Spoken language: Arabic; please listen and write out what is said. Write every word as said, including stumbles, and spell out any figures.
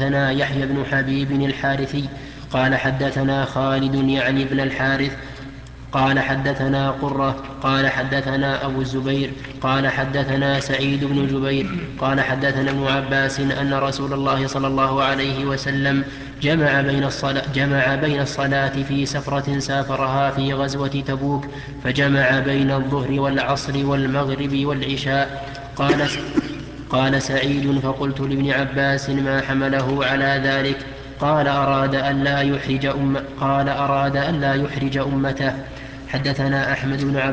حدثنا يحيى بن حبيب الحارثي قال حدثنا خالد يعني ابن الحارث قال حدثنا قرة قال حدثنا أبو الزبير قال حدثنا سعيد بن جبير قال حدثنا ابن عباس أن رسول الله صلى الله عليه وسلم جمع بين الصلاة, جمع بين الصلاة في سفرة سافرها في غزوة تبوك، فجمع بين الظهر والعصر والمغرب والعشاء. قال, قال سعيد فقلت لابن عباس ما حمله على ذلك؟ قال أراد أن لا يحرج, أم قال أراد أن لا يحرج أمته. حدثنا أحمد بن عبد